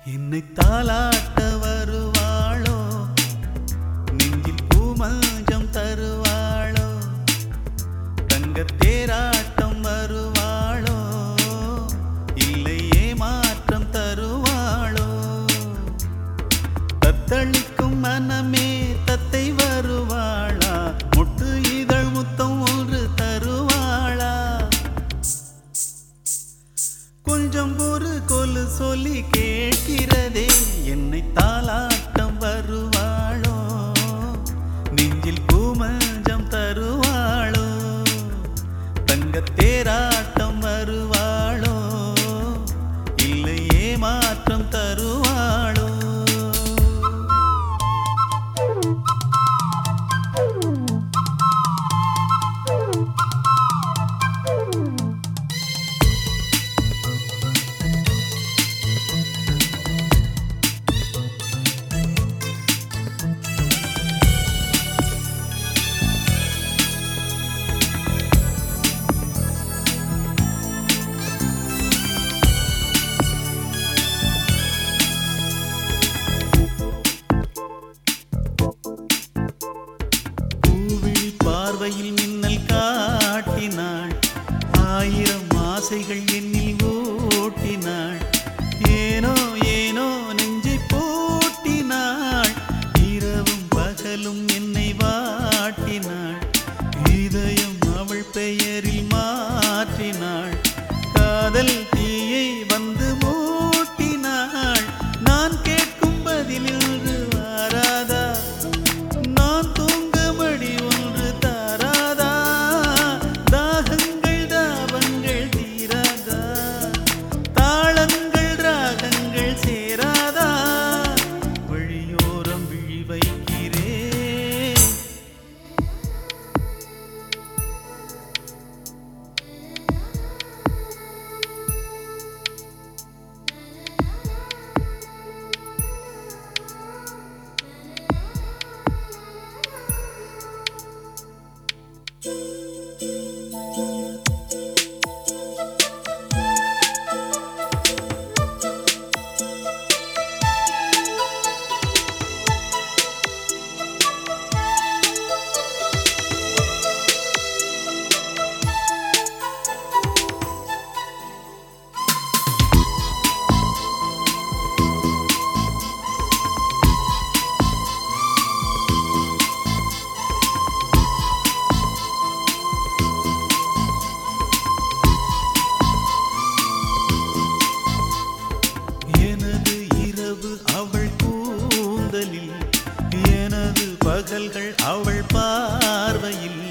என்னை தாலாட்ட வருவாளோ, நெஞ்சில் பூமஞ்சம் தருவாளோ, தங்கத் தேராட்டம் வருவாளோ, இல்லை ஏமாற்றம் தருவாளோ, தத்தளிக்கும் மனமே தத்தை வருவாளா, முட்டு இதழ் முத்தம் ஒன்று தருவாளா, கொஞ்சம் ஒரு கொலு சொல்லி கேட்கிறதே, என்னை தாலாட்டம் வருவாளோ, நெஞ்சில் பூமஞ்சம் தருவாளோ, தங்கத் தேராட்டம் வருவாளோ, இல்லை ஏமாற்றம் தருவாளோ. பார்வையில் மின்னல் காட்டினாள், ஆயிரம் ஆசைகள் என்னில் ஓட்டினாள், ஏனோ ஏனோ நெஞ்சை போட்டினாள், இரவும் பகலும் என்னை வாட்டினாள், இதயம் அவள் பெயரில் மாற்றினாள், காதல் தீயை வந்து மூட்டினாள், நான் கேட்கும் பதிலில் வாராதா, நான் தூங்க மடி ஒன்று தாராதா, தாகங்கள் தாபங்கள் தீராதா, தாளங்கள் ராகங்கள் சேராதா, வழியோரம் விழி வைக்கிறேன், எனது இரவு அவள் கூந்தலில், எனது பகல்கள் அவள் பார்வையில்,